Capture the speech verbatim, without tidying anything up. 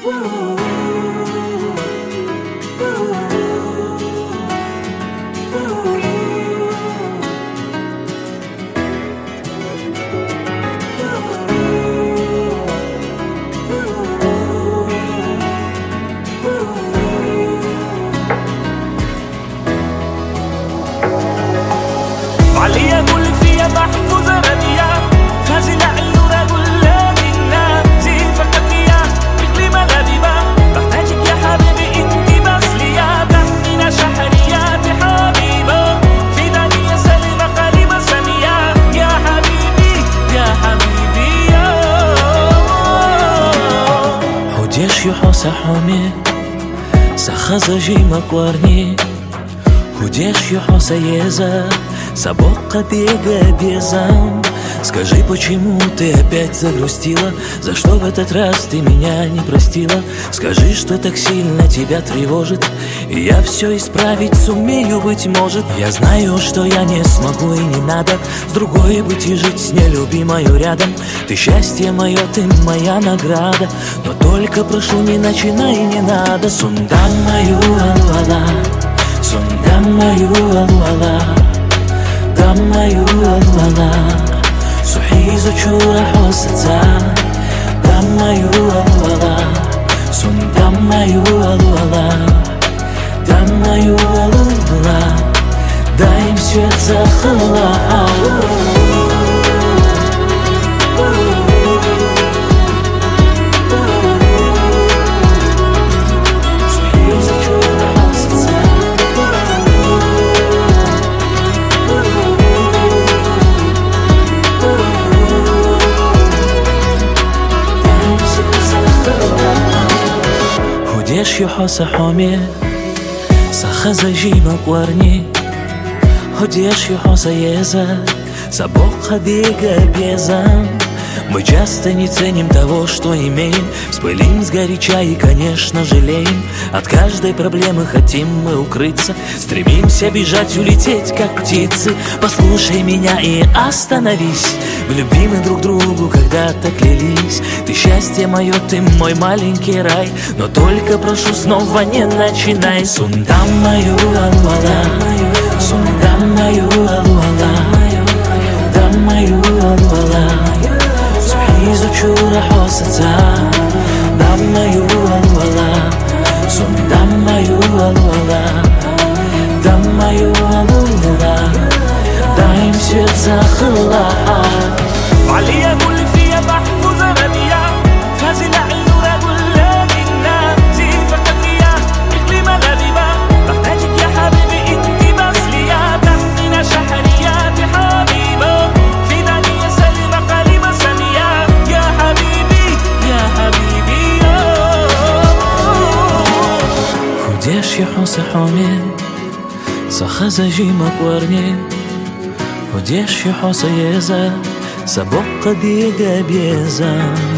عليا كل فيها محفوظة رادية فازلة اللورة كلنا زي فكتية مثل ملابيبة بحتاجك يا حبيبي انتي بس ليا تحمينا شحريات حبيبة في دنيا سليمة قريبة سمية يا حبيبي يا حبيبي Chodíš juho sa homi sa chazaži makwarni Chodíš juho sa еза Собака бега безам. Скажи, почему ты опять загрустила? За что в этот раз ты меня не простила? Скажи, что так сильно тебя тревожит, и я все исправить сумею, быть может. Я знаю, что я не смогу и не надо с другой быть и жить с нелюбимою рядом. Ты счастье мое, ты моя награда, но только прошу, не начинай, не надо. Сундам мою алуала, сундам мою алуала, Даммаю алуала, сухизу чура хосаца. Даммаю алуала, сун даммаю алуала, даммаю алуала, дай им свет захала. Chodíš juho sa homi sa chazaži makwarni Chodíš juho sa еза собака бега безам. Мы часто не ценим того, что имеем, вспылим сгоряча и, конечно, жалеем. От каждой проблемы хотим мы укрыться, стремимся бежать, улететь, как птицы. Послушай меня и остановись, в любви мы друг другу когда-то клялись. Ты счастье мое, ты мой маленький рай, но только прошу, снова не начинай. Сундам мою алуала, сундам мою алуала, дам мою алуала, изучура хосаца. Даммаю алуала, сун даммаю алуала, даммаю алуала, дай им свет захала. عليا كل فيها محفوظة رادية فازلة اللورة كلنا زي فكتية مثل ملابيبة بحتاجك يا حبيبي انتي بس ليا تحمينا شحريات حبيبة في دنيا سليمة قريبة سمية يا حبيبي يا حبيبي Chodíš juho sa homi sa chazaži makwarni Chodíš juho sa еза собака бега безам.